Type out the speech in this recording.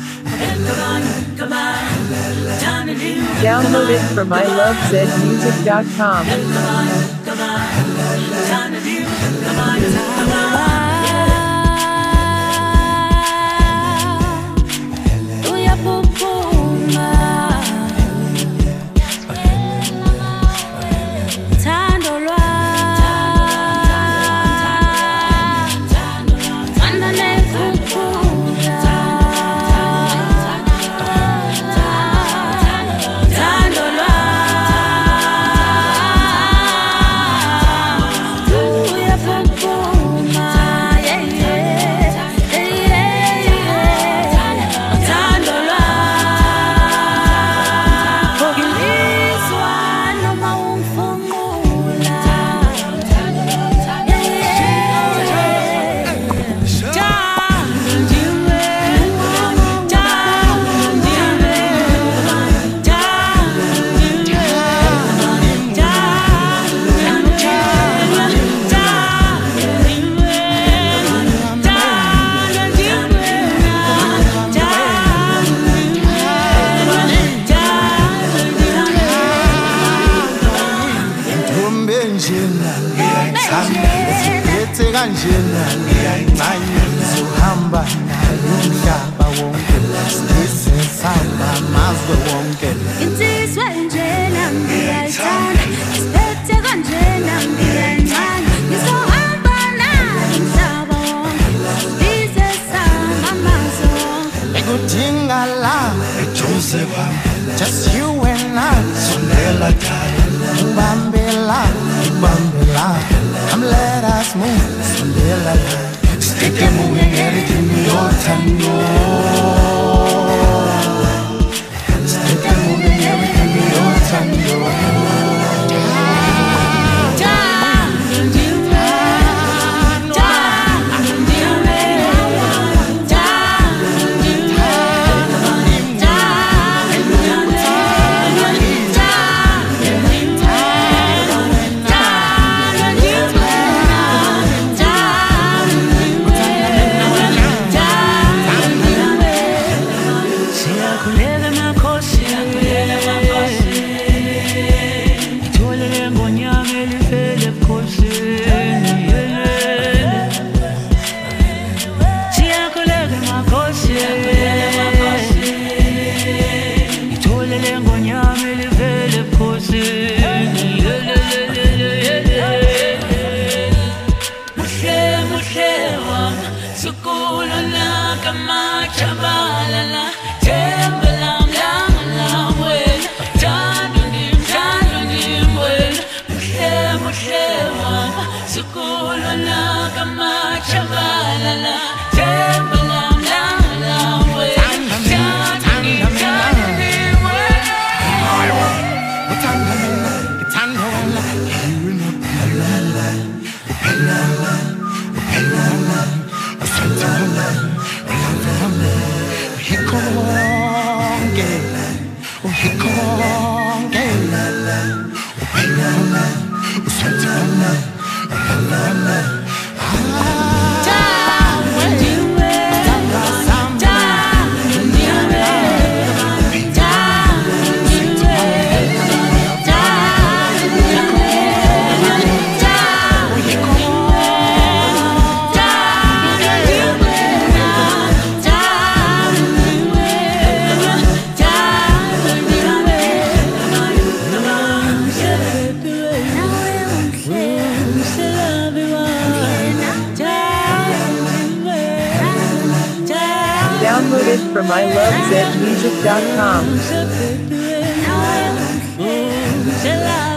Download it from ilovezmusic.com. Kanjena ngiyayincane ngizohamba nayo umhlaba wonke sisesamba mazwe wonke insizwa njena ngiyayithanda siphethe kanjena ngiyayincane ngizohamba nayo umhlaba wonke sisesamba mazwe wonke ekudinga la eduze kwami just you and I sondela dala ubambela come let us move sondela la stick it moving everything your time stick it moving everything your time Download it from ilovezmusic.com.